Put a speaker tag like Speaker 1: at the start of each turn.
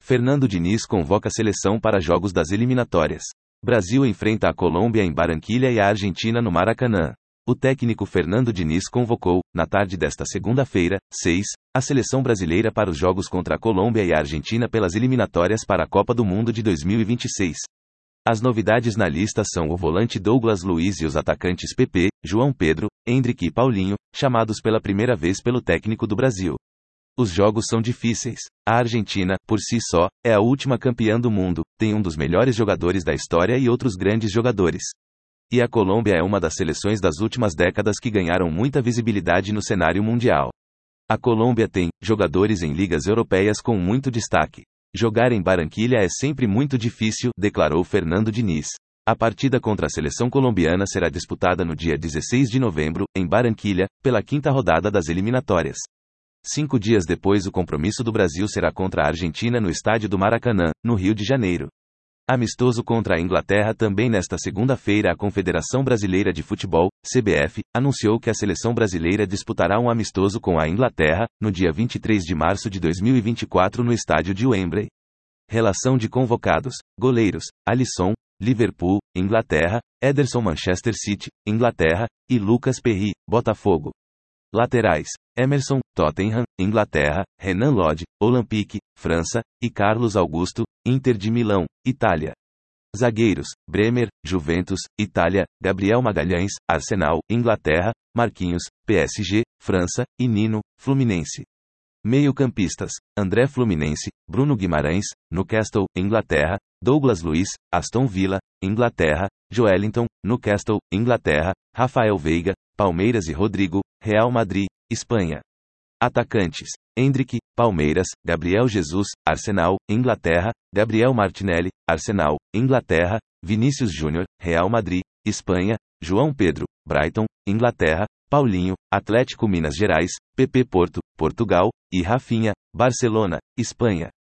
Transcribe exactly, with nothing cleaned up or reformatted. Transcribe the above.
Speaker 1: Fernando Diniz convoca a seleção para jogos das eliminatórias. Brasil enfrenta a Colômbia em Barranquilha e a Argentina no Maracanã. O técnico Fernando Diniz convocou, na tarde desta segunda-feira, seis, a seleção brasileira para os jogos contra a Colômbia e a Argentina pelas eliminatórias para a Copa do Mundo de dois mil e vinte e seis. As novidades na lista são o volante Douglas Luiz e os atacantes Pepe, João Pedro, Endrick e Paulinho, chamados pela primeira vez pelo técnico do Brasil. Os jogos são difíceis. A Argentina, por si só, é a última campeã do mundo, tem um dos melhores jogadores da história e outros grandes jogadores. E a Colômbia é uma das seleções das últimas décadas que ganharam muita visibilidade no cenário mundial. A Colômbia tem jogadores em ligas europeias com muito destaque. Jogar em Barranquilha é sempre muito difícil, declarou Fernando Diniz. A partida contra a seleção colombiana será disputada no dia dezesseis de novembro, em Barranquilha, pela quinta rodada das eliminatórias. Cinco dias depois, o compromisso do Brasil será contra a Argentina no estádio do Maracanã, no Rio de Janeiro. Amistoso contra a Inglaterra também nesta segunda-feira. A Confederação Brasileira de Futebol, C B F, anunciou que a seleção brasileira disputará um amistoso com a Inglaterra, no dia vinte e três de março de dois mil e vinte e quatro no estádio de Wembley. Relação de convocados: goleiros, Alisson, Liverpool, Inglaterra, Ederson, Manchester City, Inglaterra, e Lucas Perry, Botafogo. Laterais: Emerson, Tottenham, Inglaterra, Renan Lodge, Olympique, França, e Carlos Augusto, Inter de Milão, Itália. Zagueiros: Bremer, Juventus, Itália, Gabriel Magalhães, Arsenal, Inglaterra, Marquinhos, P S G, França, e Nino, Fluminense. Meio-campistas: André, Fluminense, Bruno Guimarães, Newcastle, Inglaterra, Douglas Luiz, Aston Villa, Inglaterra, Joelinton, Newcastle, Inglaterra, Rafael Veiga, Palmeiras e Rodrigo, Real Madrid, Espanha. Atacantes: Endrick, Palmeiras, Gabriel Jesus, Arsenal, Inglaterra, Gabriel Martinelli, Arsenal, Inglaterra, Vinícius Júnior, Real Madrid, Espanha, João Pedro, Brighton, Inglaterra, Paulinho, Atlético Minas Gerais, Pepe Porto, Portugal, e Rafinha, Barcelona, Espanha.